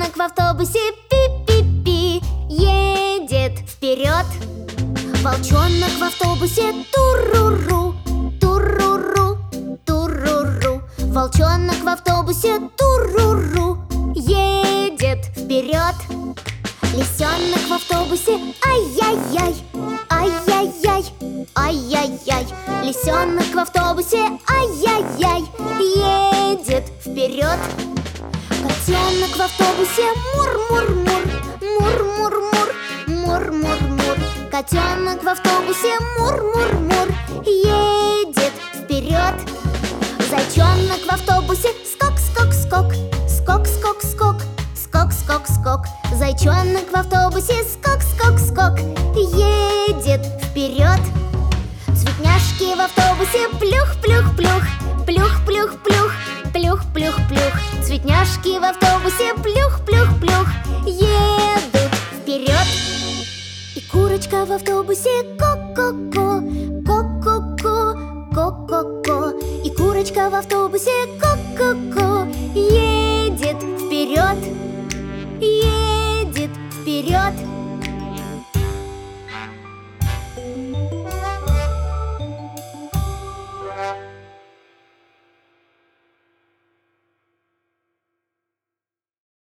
Волчонок в автобусе пи-пи-пи едет вперед. Волчонок в автобусе туру-ру, туру-ру, туру-ру. Волчонок в автобусе туру-ру едет вперед. Лисенок в автобусе ай-яй-яй, ай-яй-яй, ай-яй-яй. Лисенок в автобусе ай-яй-яй едет вперед. Котенок в автобусе мур-мур-мур, мур-мур-мур, мур-мур-мур. Котенок в автобусе мур-мур-мур едет вперед. Зайчонок в автобусе скок-скок-скок, скок-скок-скок, скок-скок-скок. Зайчонок в автобусе скок-скок-скок едет вперед. Цветняшки в автобусе плюх-плюх-плюх, плюх-плюх-плюх, плюх-плюх-плюх. Цветняшки в автобусе плюх-плюх-плюх едут вперед. И курочка в автобусе ко-ко-ко, ко-ко-ко, ко-ко-ко. И курочка в автобусе ко-ко-ко едет вперед, едет вперед.